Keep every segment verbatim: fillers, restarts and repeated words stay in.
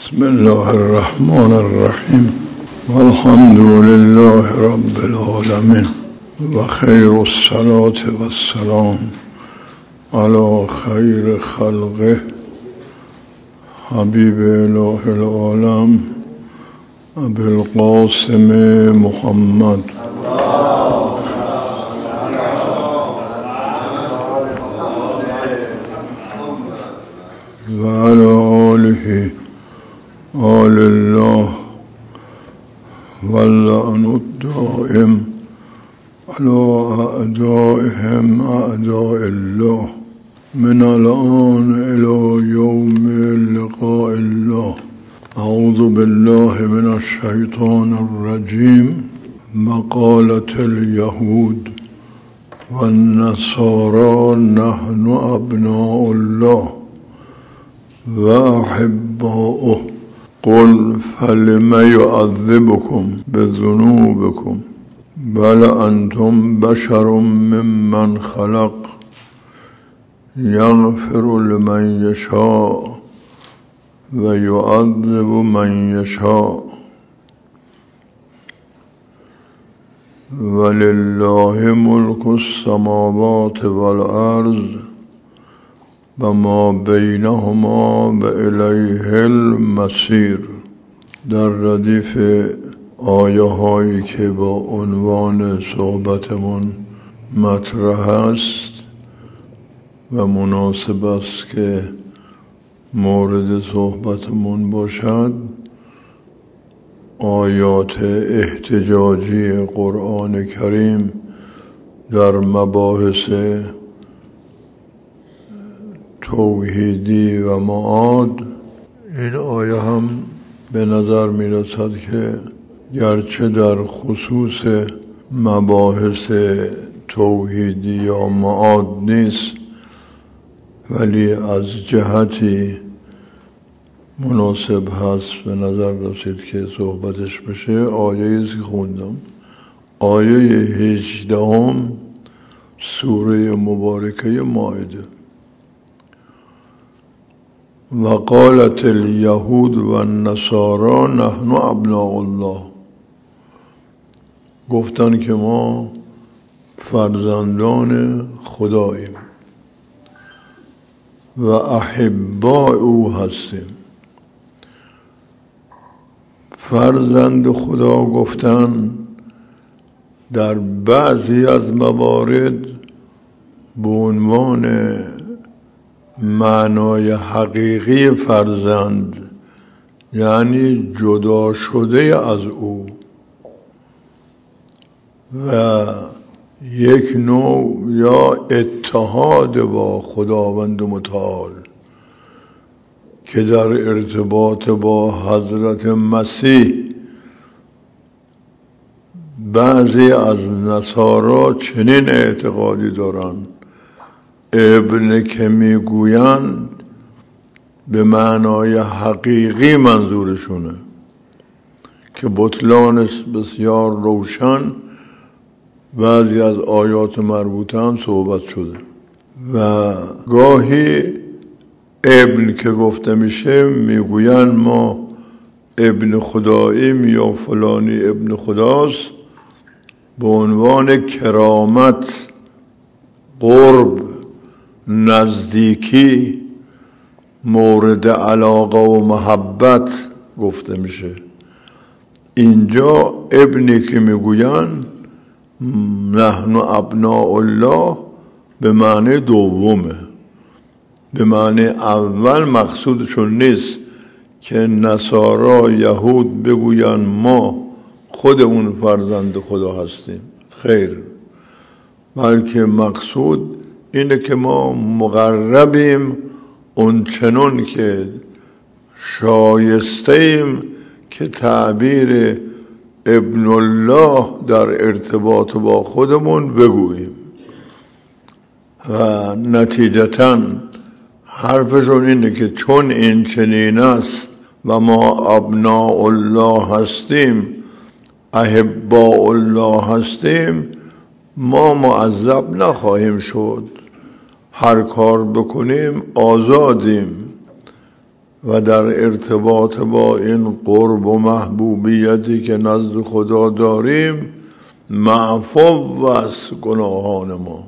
بسم الله الرحمن الرحیم والحمد لله رب العالمین و خیر الصلاة و السلام علی خیر خلقه حبیب اله العالم ابی القاسم محمد و علی آله آل الله واللعن الدائم على أعدائهم أعداء الله من الآن إلى يوم لقاء الله. أعوذ بالله من الشيطان الرجيم. وقالت اليهود والنصارى نحن أبناء الله وأحباؤه قل فلم يعذبكم بذنوبكم بل أنتم بشر ممن خلق يغفر لمن يشاء ويعذب من يشاء ولله ملك السماوات والأرض وما بینهما و الیه المصیر. در ردیف آیه هایی که با عنوان صحبتمون مطرح است و مناسب است که مورد صحبتمون باشد، آیات احتجاجی قرآن کریم در مباحث توحیدی و معاد. این آیه هم به نظر می رسد که گرچه در خصوص مباحث توحیدی یا معاد نیست، ولی از جهتی مناسب هست به نظر رسید که صحبتش بشه. آیه ایست که خوندم، آیه هجدهم سوره مبارکه مائده. وقالت اليهود والنصارى نحن ابناء الله. گفتن که ما فرزندان خداییم و احباء او هستیم. فرزند خدا گفتن در بعضی از موارد به عنوان معنای حقیقی فرزند، یعنی جدا شده از او و یک نوع یا اتحاد با خداوند متعال که در ارتباط با حضرت مسیح بعضی از نصارا چنین اعتقادی دارند. ابن که میگویند به معنای حقیقی منظورشونه که بطلان بسیار روشن بعضی از آیات مربوطه هم صحبت شده. و گاهی ابن که گفته میشه میگویند ما ابن خداییم یا فلانی ابن خداست به عنوان کرامت، قرب، نزدیکی، مورد علاقه و محبت گفته میشه. اینجا ابنی که میگوین نحن ابناء الله به معنی دومه. به معنی اول مقصودشون نیست که نصارا یهود بگوین ما خودمون فرزند خدا هستیم، خیر، بلکه مقصود اینه که ما مقربیم، اون چنون که شایستیم که تعبیر ابن الله در ارتباط با خودمون بگوییم. و نتیجتاً حرفشون اینه که چون این چنین است و ما ابناء الله هستیم، احباء الله هستیم، ما معذب نخواهیم شد، هر کار بکنیم آزادیم و در ارتباط با این قرب و محبوبیتی که نزد خدا داریم معفو از گناهان ما،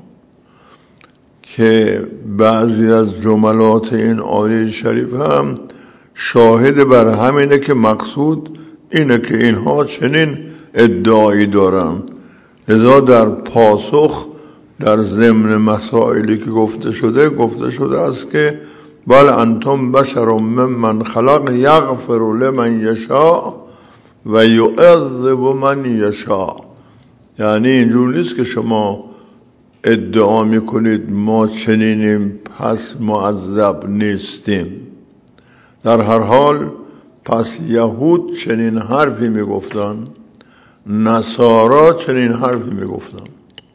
که بعضی از جملات این آیه شریف هم شاهد بر همینه که مقصود اینه که اینها چنین ادعایی دارن. لذا در پاسخ در ضمن مسائلی که گفته شده گفته شده است که بل انتم بشر ممن خلق یغفر لمن یشاء و یعذب من یشاء. یعنی اینجور نیست که شما ادعا میکنید ما چنینیم پس معذب نیستیم. در هر حال پس یهود چنین حرفی میگفتن، نصارا چنین حرفی میگفتن.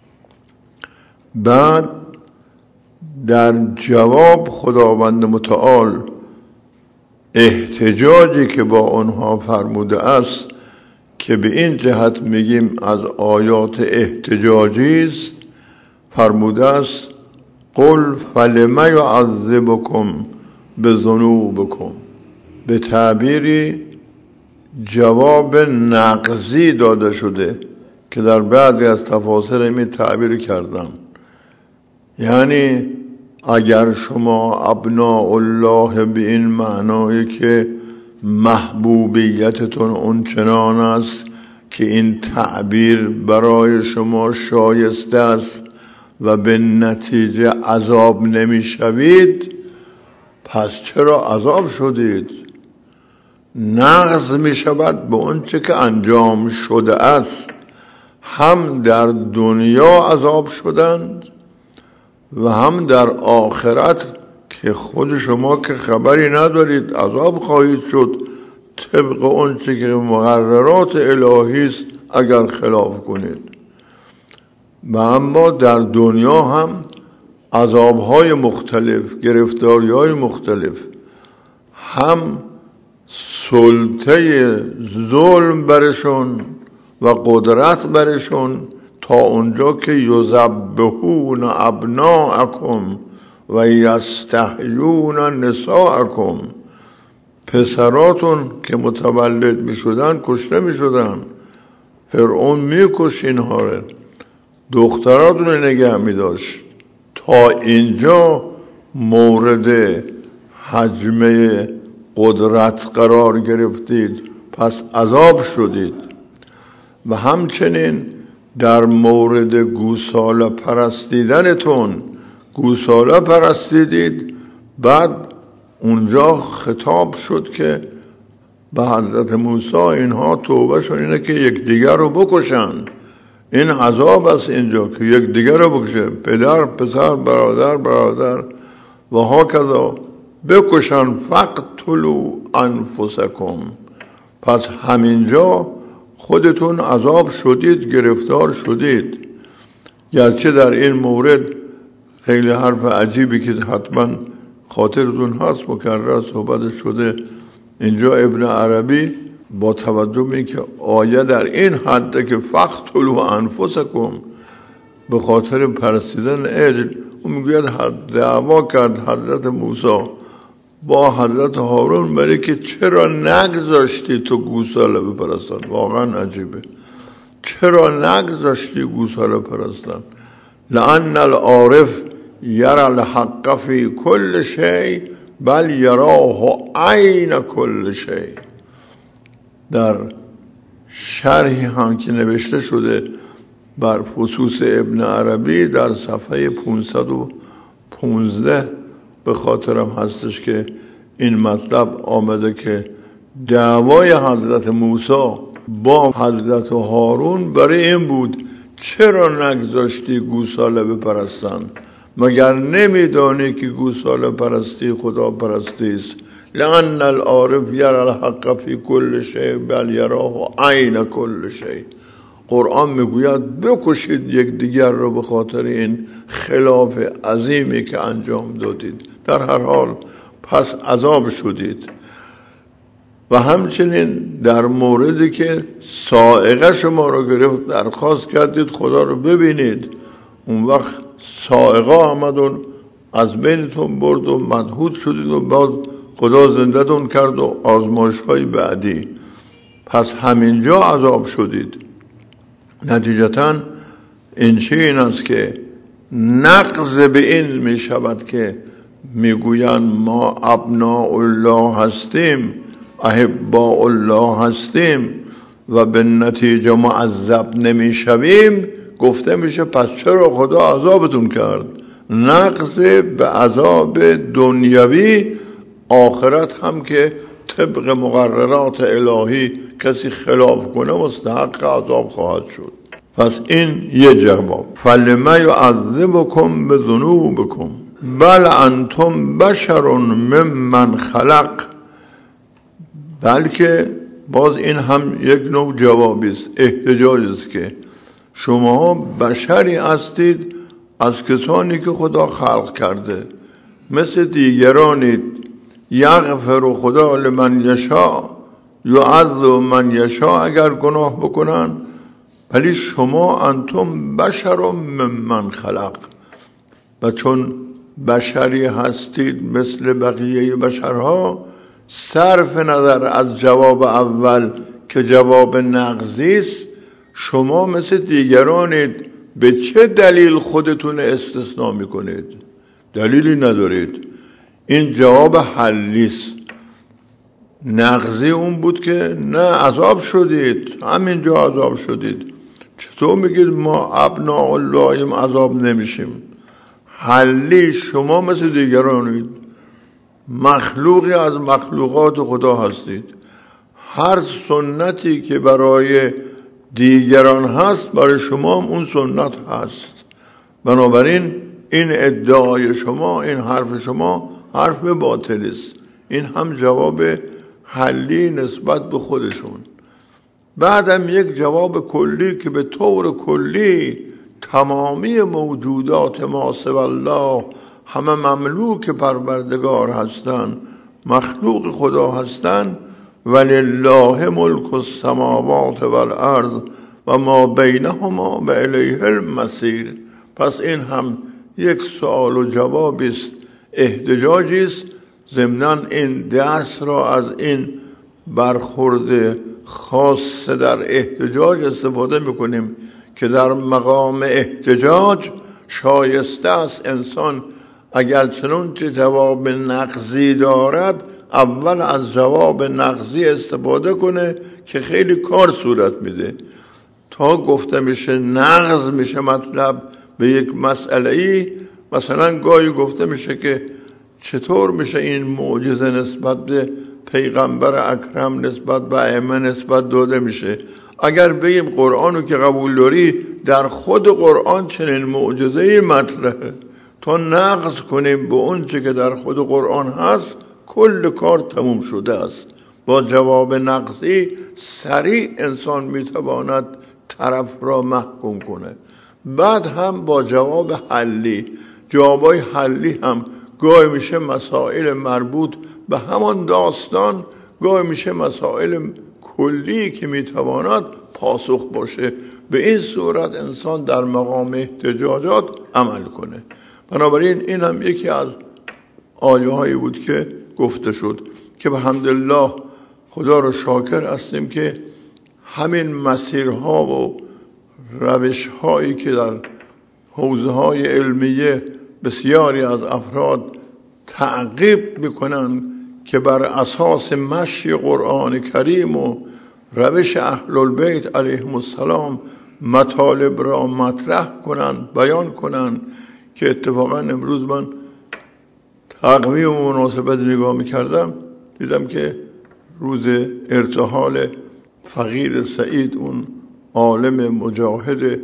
بعد در جواب خداوند متعال احتجاجی که با آنها فرموده است که به این جهت میگیم از آیات احتجاجی است، فرموده است قل فلم یعذبکم بذنوبکم. به تعبیری جواب نقضی داده شده که در بعضی از تفاسیر این تعبیر کردن. یعنی اگر شما ابناء الله به این معنایی که محبوبیتتون اون چنان است که این تعبیر برای شما شایسته است و به نتیجه عذاب نمیشوید، پس چرا عذاب شدید؟ نقض می شود به اون چه که انجام شده است. هم در دنیا عذاب شدند و هم در آخرت که خود شما که خبری ندارید عذاب خواهید شد طبق اون چه که مقررات الهی است اگر خلاف کنید. و اما در دنیا هم عذابهای مختلف، گرفتاریهای مختلف، هم سلطه ظلم برشون و قدرت برشون تا اونجا که یذبحون ابناءکم و یستحیون نساءکم، پسراتون که متولد می شدن کشته می شدن، فرعون می کش اینها رو، دختراتون نگه می داشت. تا اینجا مورد حجمه قدرت قرار گرفتید پس عذاب شدید. و همچنین در مورد گوساله پرستیدنتون گوساله پرستیدید، بعد اونجا خطاب شد که به حضرت موسی اینها توبه شون اینه که یکدیگر رو بکشن. این عذاب است اینجا که یکدیگر رو بکشه، پدر پسر برادر برادر و هاکذا بکشن. فقتلوا انفسکم. پس همینجا خودتون عذاب شدید، گرفتار شدید. گرچه در این مورد خیلی حرف عجیبی که حتما خاطرتون هست مکرر صحبت شده، اینجا ابن عربی با توجه به اینکه آیه در این حده که فقتلوا انفسکم به خاطر پرستیدن عجل، اون میگوید دعوا کرد حضرت موسی با حضرت هارون برای که چرا نگذاشتی تو گوساله بپرستن. واقعا عجیبه، چرا نگذاشتی گوساله پرستن؟ لأن العارف یرى الحق فی کل شیء بل یراه عین کل شیء. در شرحی هم که نوشته شده بر فصوص ابن عربی در صفحه پانصد و پانزده به خاطرم هستش که این مطلب آمده که دعوای حضرت موسی با حضرت هارون برای این بود چرا نگذاشتی گوساله بپرستن؟ مگر نمیدانی که گوساله پرستی خدا پرستی است؟ لأن العارف یرى الحق فی کل شیء بل یراه عین کل شیء. قرآن میگوید بکشید یک دیگر رو به خاطر این خلاف عظیمی که انجام دادید. در هر حال پس عذاب شدید. و همچنین در موردی که صاعقه شما رو گرفت درخواست کردید خدا رو ببینید، اون وقت صاعقه آمد و از بینتون برد و مدهود شدید و بعد خدا زنده‌تون کرد و آزمایش‌های بعدی، پس همینجا عذاب شدید. نتیجتاً این چه این است که نقض به این می شود که میگویند ما ابناء الله هستیم، احباء الله هستیم و به نتیجه معذب نمی شویم. گفته میشه پس چرا خدا عذابتون کرد؟ نقض به عذاب دنیوی، آخرت هم که طبق مقررات الهی کسی خلاف کنه مستحق عذاب خواهد شد. پس این یه جواب. فلما یعذبکم بذنوبکم بل انتم بشر ممن خلق. بلکه باز این هم یک نوع جوابی است، احتجاج است که شما بشری هستید از کسانی که خدا خلق کرده، مثل دیگرانید. یغفر خدا لمن یشاء یعذب من یشاء، اگر گناه بکنن، ولی شما انتم بشر ممن خلق، و چون بشری هستید مثل بقیه بشرها، صرف نظر از جواب اول که جواب نقضی است، شما مثل دیگرانید. به چه دلیل خودتون استثناء میکنید؟ دلیلی ندارید. این جواب حلی است. نقضی اون بود که نه عذاب شدید، همینجا عذاب شدید. چطور میگید ما ابناء اللهیم عذاب نمیشیم؟ حلی شما مثل دیگرانید، مخلوقی از مخلوقات خدا هستید. هر سنتی که برای دیگران هست برای شما هم اون سنت هست. بنابراین این ادعای شما، این حرف شما حرف باطل است. این هم جواب حلی نسبت به خودشون. بعدم یک جواب کلی که به طور کلی تمامی موجودات ما سوی الله همه مملوک پروردگار هستند، مخلوق خدا هستند. ولله ملک السماوات والارض و ما بینهما و الیه المصیر. پس این هم یک سوال و جوابی است، احتجاجی است. ضمناً این درس را از این برخورد خاص در احتجاج استفاده میکنیم که در مقام احتجاج شایسته است انسان اگر چنانچه جواب نقضی دارد اول از جواب نقضی استفاده کنه که خیلی کار صورت میده. تا گفته میشه نقض میشه مطلب به یک مسئله‌ای، مثلا گاهی گفته میشه که چطور میشه این معجزه نسبت به پیغمبر اکرم نسبت به ائمه نسبت داده میشه؟ اگر بگیم قرآنو که قبول داری، در خود قرآن چنین معجزه‌ای مطرحه، تا نقض کنیم به اون چه که در خود قرآن هست کل کار تموم شده است. با جواب نقضی سریع انسان میتواند طرف را محکوم کنه. بعد هم با جواب حلی، جوابای حلی هم گاهی میشه مسائل مربوط به همان داستان، گاهی میشه مسائل کلی که میتواند پاسخ باشه. به این صورت انسان در مقام احتجاجات عمل کنه. بنابراین این هم یکی از آیه هایی بود که گفته شد که به حمدالله خدا رو شاکر هستیم که همین مسیرها و روش هایی که در حوزه های علمیه بسیاری از افراد تعقیب میکنن که بر اساس مشی قرآن کریم و روش اهل البیت علیهم السلام مطالب را مطرح کنن، بیان کنن، که اتفاقا امروز من تقویم و مناسبت نگاه میکردم دیدم که روز ارتحال فقید سعید، اون عالم مجاهد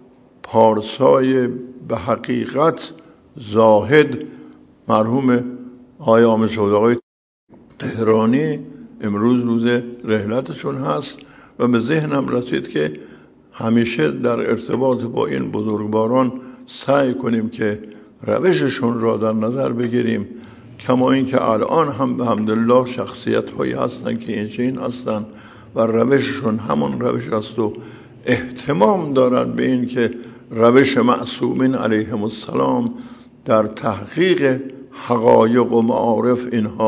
پارسای به حقیقت زاهد، مرحوم آقای عامر شهدای تهرانی، امروز روز رحلتشون هست و به ذهنم رسید که همیشه در ارتباط با این بزرگواران سعی کنیم که روششون را در نظر بگیریم، کما این که الان هم به حمدالله شخصیت هایی هستن که این چنین هستن و روششون همون روش است و اهتمام دارن به این که روش معصومین علیهم السلام در تحقیق حقایق و معارف اینها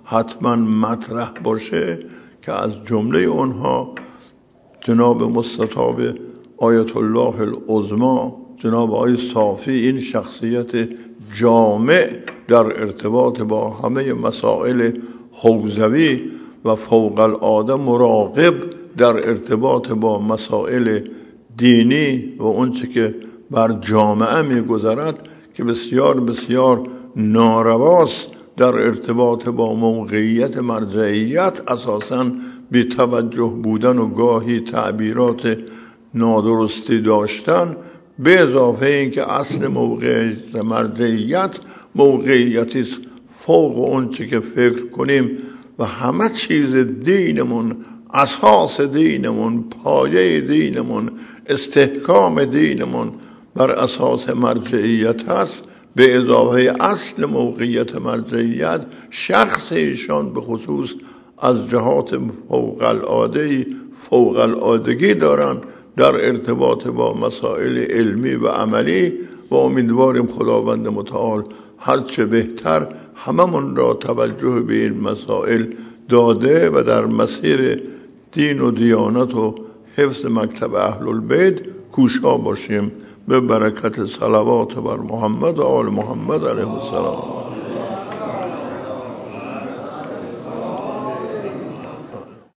حتما مطرح باشه که از جمله اونها جناب مستطاب آیت الله العظما جناب آقای صافی این شخصیت جامع در ارتباط با همه مسائل حوزوی و فوق العاده مراقب در ارتباط با مسائل دینی و اونچه که بر جامعه میگذرد که بسیار بسیار نارواست در ارتباط با موقعیت مرجعیت اساساً بی توجه بودن و گاهی تعبیرات نادرستی داشتن، به اضافه اینکه اصل موقعیت مرجعیت موقعیتی فوق اونچه که فکر کنیم و همه چیز دینمون، اساس دینمون، پایه دینمون، استحکام دینمون بر اساس مرجعیت هست. به اضافه اصل موقعیت مرجعیت شخص ایشان به خصوص از جهات فوق العاده فوق العادگی دارند در ارتباط با مسائل علمی و عملی و امیدواریم خداوند متعال هرچه بهتر هممون را توجه به این مسائل داده و در مسیر دین و دیانت و حفظ مکتب اهل البیت کوشا باشیم به برکت صلوات بر محمد و آل محمد علیه السلام.